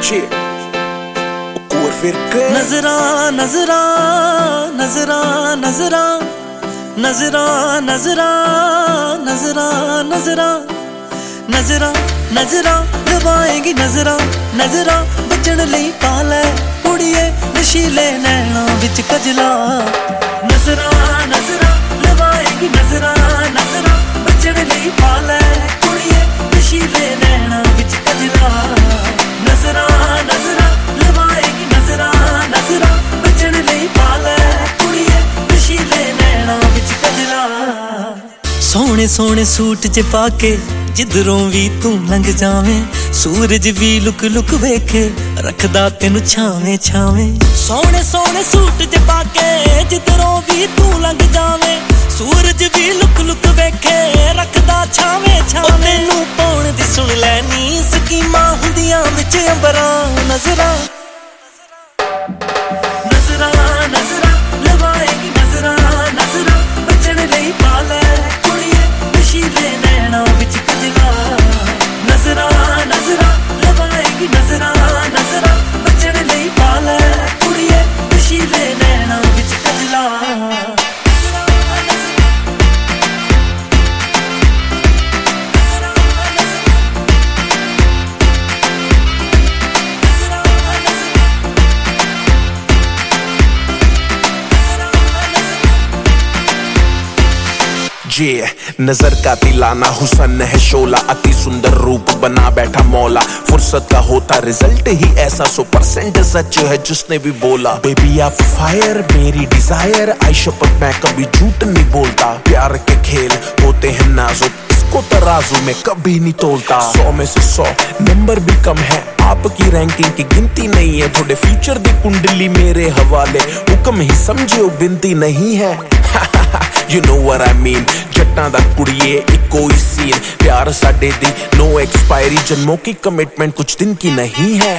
shit और फिर नजरा नजरा नजरा नजरा नजरा नजरा नजरा नजरा नजरा नजरा लवाएगी नजरा नजरा बचन लई पा लै कुड़िए नशीले नैना विच कजला नजरा नजरा लवाएगी नजरा नजरा बचन लई पा लै कुड़िए नशीले नैना विच कजला नजरा नजरा लवाएगी नजरा नजरा बचन लई पा लै कुड़िए नशीले नैना विच कजला सोहणे सोहणे सूट च पाके जिधरों भी तू लंघ जावें सूरज भी लुक लुक वेखे रखदा तेनू छावे छावे सोहणे सोहणे सूट च पाके जिधरों भी तू लंघ जावें सूरज भी लुक लुक वेखे रखदा छावे छावे तेनू पाउण दी सुन लैनी स्कीमां हुंदियां विच अंबरां नजरा नजरा नजरा लवाएगी नजरा नजरा बचन लई पा लै कुड़िए नशीले नैना विच कजला नजरा नजरा लवाएगी नजरा नजरा बचन लई पा लै कुड़िए नशीले नैना विच कजला नजर का दिलाना हुसन है शोला अति सुंदर रूप बना बैठा मौला फुर्सत का होता रिजल्ट ही ऐसा 100% सच है जिसने भी बोला बेबी आप फायर मेरी डिजायर आई शपथ मैं कभी झूठ नहीं बोलता प्यार के खेल होते हैं नाजुक इसको तराजू में कभी नहीं तोलता 100 में से 100 नंबर भी कम है आपकी रैंकिंग की गिनती नहीं है थोड़े फ्यूचर दी कुंडली मेरे हवाले हुक्म ही समझो बिनती नहीं है You know what I mean जट्टां दा कुड़िए इको ही सीन प्यार साडे दी नो एक्सपायरी जन्मों की कमिटमेंट कुछ दिन की नहीं है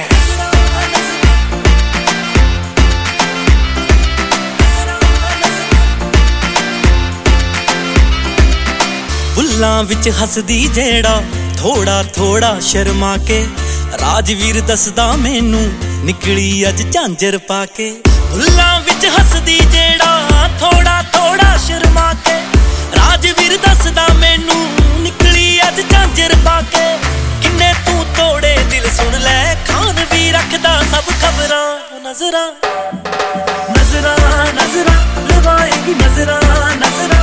बुल्लां विच हसदी जेड़ा थोड़ा थोड़ा शर्मा के राजवीर दसदा मैनू निकली अज झांजर पाके बुल्लां विच हसदी जेड़ा थोड़ा थोड़ा शर्मा के राजवीर दसदा मैनू निकली अज झांजर पाके किन्ने तू तोड़े दिल सुन लै खान भी रखदा सब खबरां नजरा नजरा नजरा लवाएगी नजरा नजरा